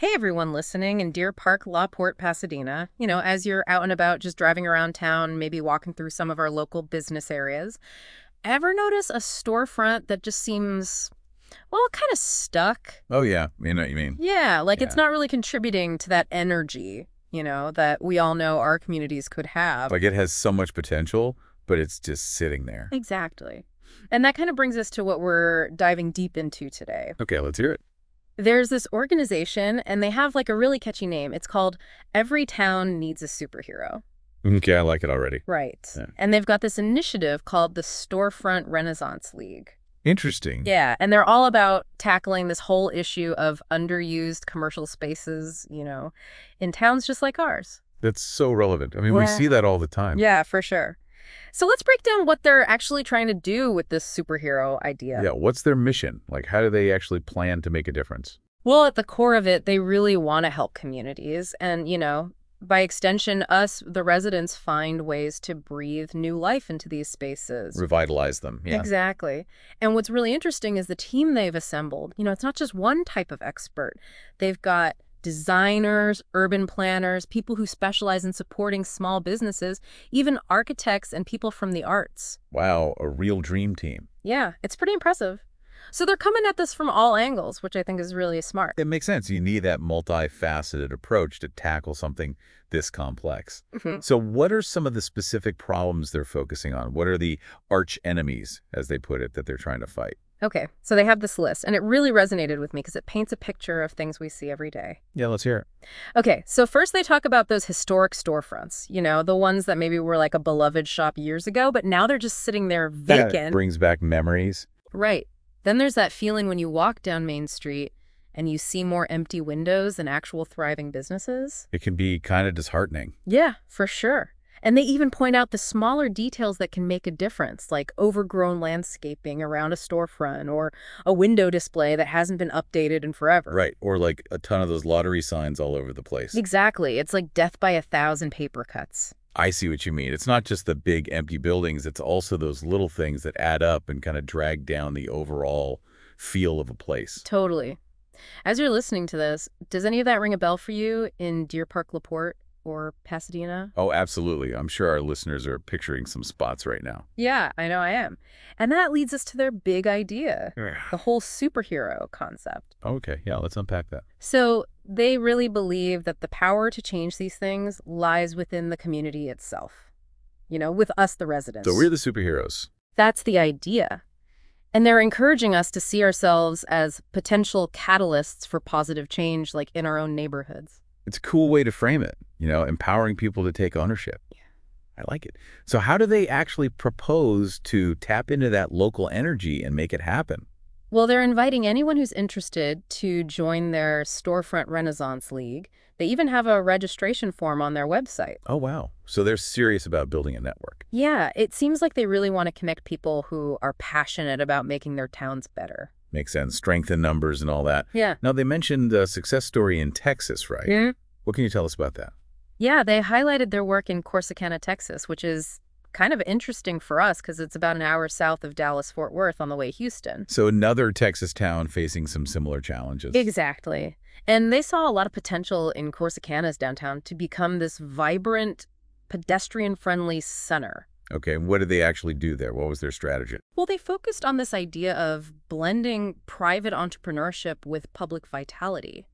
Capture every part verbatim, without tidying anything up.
Hey, everyone listening in Deer Park, La Porte, Pasadena. You know, as you're out and about just driving around town, maybe walking through some of our local business areas, ever notice a storefront that just seems, well, kind of stuck? Oh, yeah. You know what you mean. Yeah, like it's Yeah. not really contributing to that energy, you know, that we all know our communities could have. Like it has so much potential, but it's just sitting there. Exactly. And that kind of brings us to what we're diving deep into today. Okay, let's hear it. There's this organization, and they have like a really catchy name. It's called Every Town Needs a Superhero. Okay, I like it already. Right. Yeah. And they've got this initiative called the Storefront Renaissance League. Interesting. Yeah, and they're all about tackling this whole issue of underused commercial spaces, you know, in towns just like ours. That's so relevant. I mean, we Yeah. see that all the time. Yeah, for sure. So let's break down what they're actually trying to do with this superhero idea. Yeah, what's their mission? Like, how do they actually plan to make a difference? Well, at the core of it, they really want to help communities. And, you know, by extension, us, the residents, find ways to breathe new life into these spaces. Revitalize them. Yeah. Exactly. And what's really interesting is the team they've assembled. You know, it's not just one type of expert. They've got designers, urban planners, people who specialize in supporting small businesses, even architects and people from the arts. Wow, a real dream team. Yeah, it's pretty impressive. So they're coming at this from all angles, which I think is really smart. It makes sense. You need that multifaceted approach to tackle something this complex. Mhm. So what are some of the specific problems they're focusing on? What are the arch enemies, as they put it, that they're trying to fight? Okay, so they have this list, and it really resonated with me because it paints a picture of things we see every day. Yeah, let's hear it. Okay, so first they talk about those historic storefronts, you know, the ones that maybe were like a beloved shop years ago, but now they're just sitting there vacant. Brings back memories. Right. Then there's that feeling when you walk down Main Street and you see more empty windows than actual thriving businesses. It can be kind of disheartening. Yeah, for sure. And they even point out the smaller details that can make a difference, like overgrown landscaping around a storefront or a window display that hasn't been updated in forever. Right. Or like a ton of those lottery signs all over the place. Exactly. It's like death by a thousand paper cuts. I see what you mean. It's not just the big empty buildings. It's also those little things that add up and kind of drag down the overall feel of a place. Totally. As you're listening to this, does any of that ring a bell for you in Deer Park, La Porte, or Pasadena? Oh, absolutely. I'm sure our listeners are picturing some spots right now. Yeah, I know I am. And that leads us to their big idea, the whole superhero concept. Okay. Yeah, let's unpack that. So they really believe that the power to change these things lies within the community itself. You know, with us, the residents. So we're the superheroes. That's the idea. And they're encouraging us to see ourselves as potential catalysts for positive change, like in our own neighborhoods. It's a cool way to frame it, you know, empowering people to take ownership. Yeah. I like it. So how do they actually propose to tap into that local energy and make it happen? Well, they're inviting anyone who's interested to join their Storefront Renaissance League. They even have a registration form on their website. Oh, wow. So they're serious about building a network. Yeah, it seems like they really want to connect people who are passionate about making their towns better. Makes sense. Strength in numbers and all that. Yeah. Now, they mentioned a success story in Texas, right? Yeah. What can you tell us about that? Yeah, they highlighted their work in Corsicana, Texas, which is kind of interesting for us because it's about an hour south of Dallas-Fort Worth on the way to Houston. So another Texas town facing some similar challenges. Exactly. And they saw a lot of potential in Corsicana's downtown to become this vibrant, pedestrian-friendly center. Okay, and what did they actually do there? What was their strategy? Well, they focused on this idea of blending private entrepreneurship with public vitality.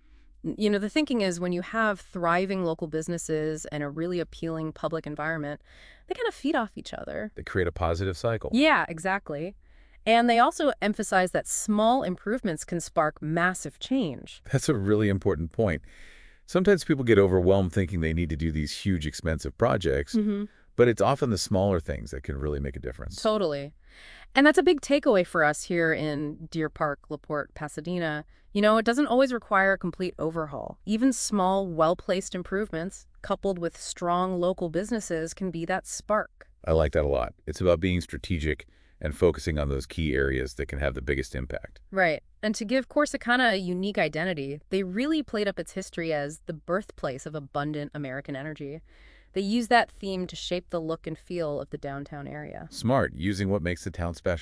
You know, the thinking is when you have thriving local businesses and a really appealing public environment, they kind of feed off each other. They create a positive cycle. Yeah, exactly. And they also emphasize that small improvements can spark massive change. That's a really important point. Sometimes people get overwhelmed thinking they need to do these huge, expensive projects, Mm-hmm. but it's often the smaller things that can really make a difference. Totally. And that's a big takeaway for us here in Deer Park, La Porte, Pasadena. You know, it doesn't always require a complete overhaul. Even small, well-placed improvements, coupled with strong local businesses, can be that spark. I like that a lot. It's about being strategic and focusing on those key areas that can have the biggest impact. Right. And to give Corsicana a unique identity, they really played up its history as the birthplace of abundant American energy. They use that theme to shape the look and feel of the downtown area. Smart, using what makes the town special.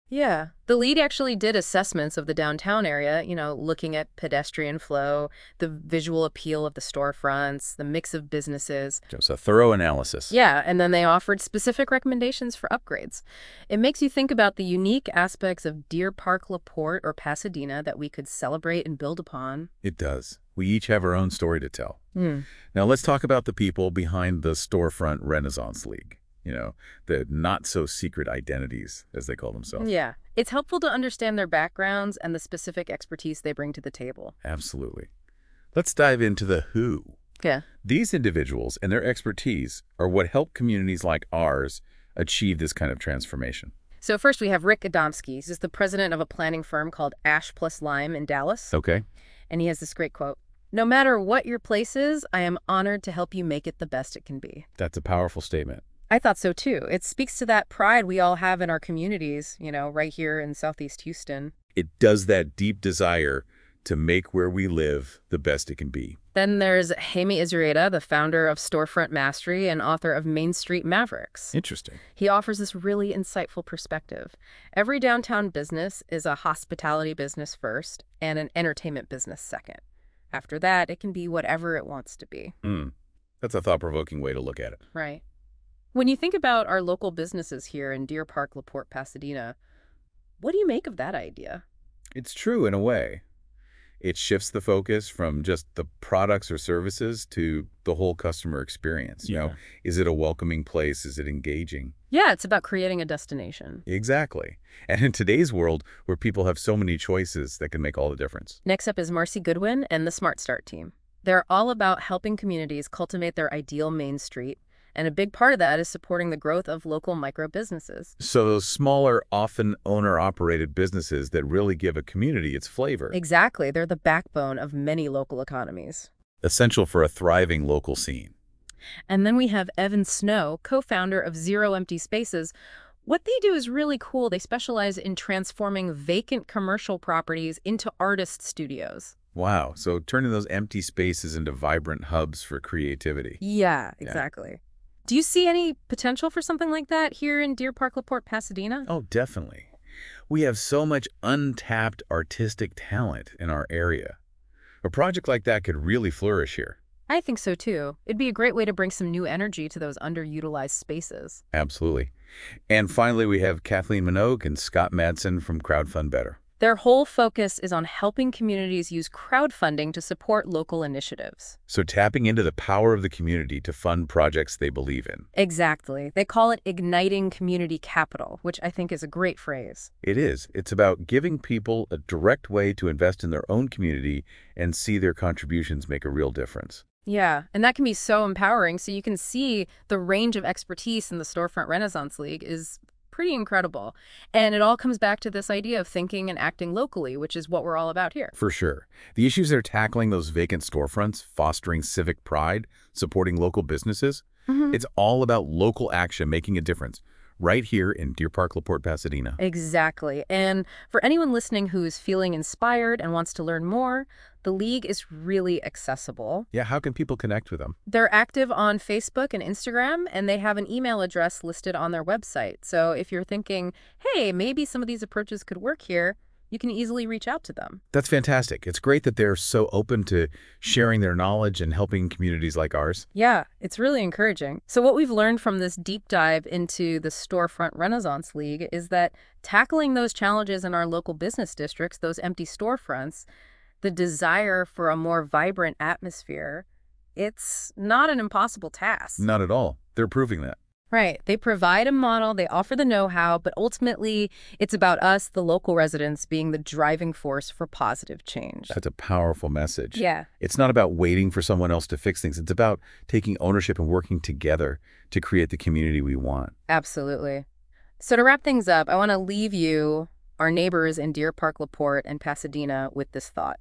Yeah. The lead actually did assessments of the downtown area, you know, looking at pedestrian flow, the visual appeal of the storefronts, the mix of businesses. Just a thorough analysis. Yeah, and then they offered specific recommendations for upgrades. It makes you think about the unique aspects of Deer Park, LaPorte, or Pasadena that we could celebrate and build upon. It does. We each have our own story to tell. Hmm. Now let's talk about the people behind the Storefront Renaissance League. You know, the not-so-secret identities, as they call themselves. Yeah. It's helpful to understand their backgrounds and the specific expertise they bring to the table. Absolutely. Let's dive into the who. Yeah. These individuals and their expertise are what help communities like ours achieve this kind of transformation. So first we have Rick Adamski. He's the president of a planning firm called Ash Plus Lime in Dallas. Okay. And he has this great quote: "No matter what your place is, I am honored to help you make it the best it can be." That's a powerful statement. I thought so too. It speaks to that pride we all have in our communities, you know, right here in Southeast Houston. It does that deep desire to make where we live the best it can be. Then there's Jaime Izureta, the founder of Storefront Mastery and author of Main Street Mavericks. Interesting. He offers this really insightful perspective. Every downtown business is a hospitality business first and an entertainment business second. After that, it can be whatever it wants to be. Mm. That's a thought-provoking way to look at it. Right. When you think about our local businesses here in Deer Park, LaPorte, Pasadena, what do you make of that idea? It's true in a way. It shifts the focus from just the products or services to the whole customer experience. You Yeah. know, is it a welcoming place? Is it engaging? Yeah, it's about creating a destination. Exactly. And in today's world, where people have so many choices, that can make all the difference. Next up is Marcy Goodwin and the Smart Start team. They're all about helping communities cultivate their ideal Main Street, and a big part of that is supporting the growth of local micro businesses. So those smaller, often owner-operated businesses that really give a community its flavor. Exactly. They're the backbone of many local economies. Essential for a thriving local scene. And then we have Evan Snow, co-founder of Zero Empty Spaces. What they do is really cool. They specialize in transforming vacant commercial properties into artist studios. Wow. So turning those empty spaces into vibrant hubs for creativity. Yeah, exactly. Do you see any potential for something like that here in Deer Park, LaPorte, Pasadena? Oh, definitely. We have so much untapped artistic talent in our area. A project like that could really flourish here. I think so too. It'd be a great way to bring some new energy to those underutilized spaces. Absolutely. And finally, we have Kathleen Minogue and Scott Madsen from Crowdfund Better. Their whole focus is on helping communities use crowdfunding to support local initiatives. So tapping into the power of the community to fund projects they believe in. Exactly. They call it igniting community capital, which I think is a great phrase. It is. It's about giving people a direct way to invest in their own community and see their contributions make a real difference. Yeah, and that can be so empowering. So you can see the range of expertise in the Storefront Renaissance League is pretty incredible. And it all comes back to this idea of thinking and acting locally, which is what we're all about here. For sure. The issues they're tackling, those vacant storefronts, fostering civic pride, supporting local businesses, Mm-hmm. it's all about local action making a difference right here in Deer Park, LaPorte, Pasadena. Exactly. And for anyone listening who is feeling inspired and wants to learn more, the League is really accessible. Yeah, how can people connect with them? They're active on Facebook and Instagram, and they have an email address listed on their website. So if you're thinking, hey, maybe some of these approaches could work here, you can easily reach out to them. That's fantastic. It's great that they're so open to sharing their knowledge and helping communities like ours. Yeah, it's really encouraging. So what we've learned from this deep dive into the Storefront Renaissance League is that tackling those challenges in our local business districts, those empty storefronts, the desire for a more vibrant atmosphere, it's not an impossible task. Not at all. They're proving that. Right. They provide a model, they offer the know-how, but ultimately it's about us, the local residents, being the driving force for positive change. That's a powerful message. Yeah. It's not about waiting for someone else to fix things. It's about taking ownership and working together to create the community we want. Absolutely. So to wrap things up, I want to leave you, our neighbors in Deer Park, LaPorte, and Pasadena, with this thought.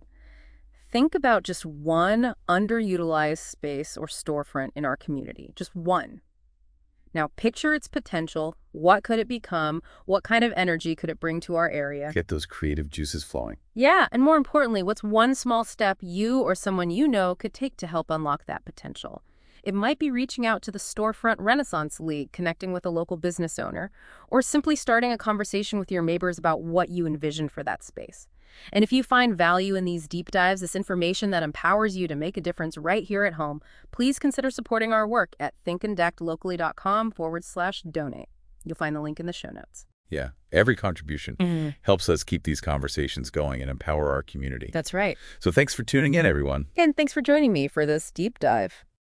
Think about just one underutilized space or storefront in our community. Just one. Now picture its potential. What could it become? What kind of energy could it bring to our area? Get those creative juices flowing. Yeah, and more importantly, what's one small step you or someone you know could take to help unlock that potential? it might be reaching out to the Storefront Renaissance League, connecting with a local business owner, or simply starting a conversation with your neighbors about what you envision for that space. And if you find value in these deep dives, this information that empowers you to make a difference right here at home, please consider supporting our work at thinkandactlocally.com forward slash donate. You'll find the link in the show notes. Yeah, every contribution Mm-hmm. helps us keep these conversations going and empower our community. That's right. So thanks for tuning in, everyone. And thanks for joining me for this deep dive.